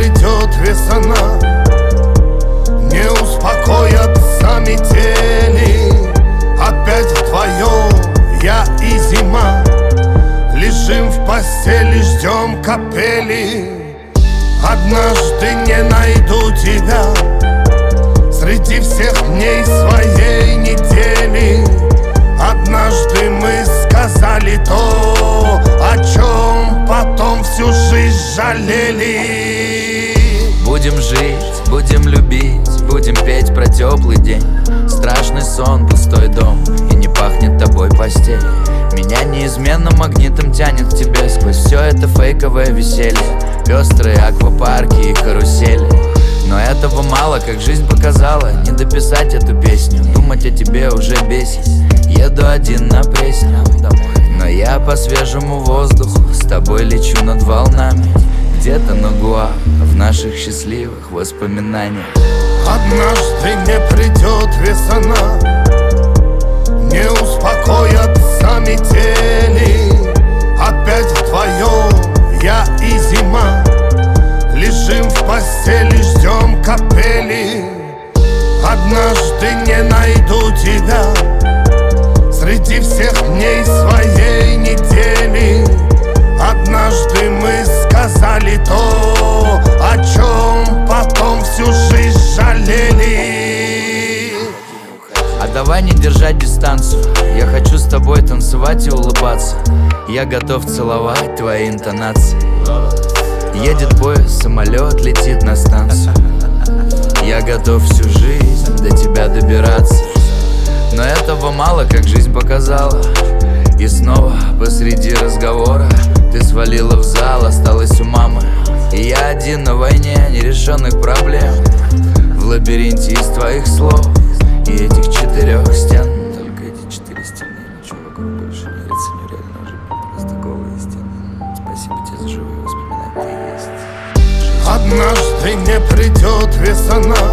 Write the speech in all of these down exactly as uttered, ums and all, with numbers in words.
придет весна, не успокоятся метели. Опять вдвоем я и зима, лежим в постели, ждем капели. Однажды не найду тебя среди всех дней своей недели. Однажды мы сказали то, о чем потом всю жизнь жалели. Будем жить, будем любить, будем петь про теплый день. Страшный сон, пустой дом, и не пахнет тобой постель. Меня неизменно магнитом тянет к тебе сквозь все это фейковое веселье, пестрые аквапарки и карусели. Но этого мало, как жизнь показала. Не дописать эту песню, думать о тебе уже бесит. Еду один на Пресню, но я по свежему воздуху с тобой лечу над волнами. Где-то на Гуа, в наших счастливых воспоминаниях. Однажды не придет весна, не успокоятся метели. Опять вдвоем я и зима, лежим в постели, ждем капели. Однажды не найду тебя среди всех дней своей недели. Однажды мы сказали то, о чем потом всю жизнь жалели. А давай не держать дистанцию, я хочу с тобой танцевать и улыбаться. Я готов целовать твои интонации. Едет поезд, самолет летит на станцию. Я готов всю жизнь до тебя добираться. Но этого мало, как жизнь показала. И снова посреди разговора ты свалила в зал, осталась у мамы. И я один на войне нерешенных проблем, в лабиринте из твоих слов и этих четырех стен. Только эти четыре стены, ничего вокруг больше не ценю, реально уже просто голые стены. Спасибо тебе за живые воспоминания, ты есть. Однажды не придет весна,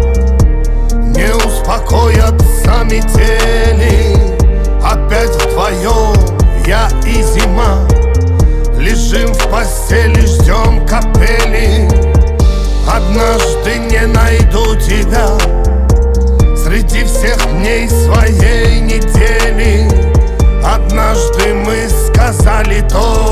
не успокоятся метели. Опять вдвоем я и зима, лежим в постели, ждем капели. Однажды не найду тебя среди всех дней своей недели. Однажды мы сказали то,